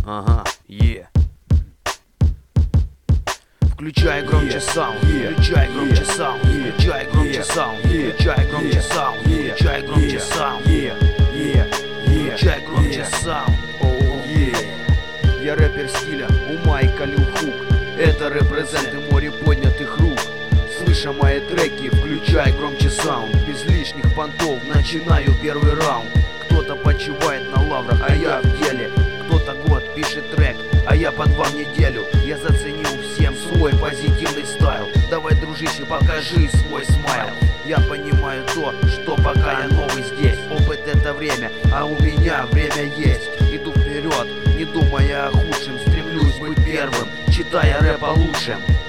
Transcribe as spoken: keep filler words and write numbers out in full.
Ага, е. Включай громче саунд, включай громче саунд, включай громче саунд, включай громче саунд, включай громче саунд, включай громче саунд. Я рэпер стиля ума и Калил Хук. Это репрезенты море поднятых рук. Слыша мои треки, включай громче саунд. Без лишних понтов начинаю первый раунд. Кто-то почивает на лаврах, а я в деле. Кто-то год пишет трек, а я по два в неделю. Я заценил всем свой позитивный стайл. Давай, дружище, покажи свой смайл. Я понимаю то, что пока я новый здесь. Опыт — это время, а у меня время есть. Иду вперед, не думая о худшем. Стремлюсь быть первым, читая рэп о лучшем.